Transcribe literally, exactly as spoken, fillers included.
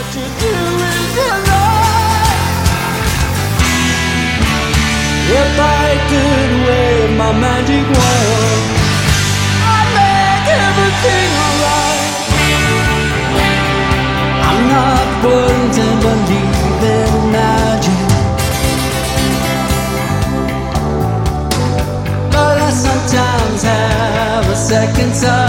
you do is your life. If I could wave my magic wand, I'd make everything alright. I'm not one to believe in magic, but I sometimes have a second sight.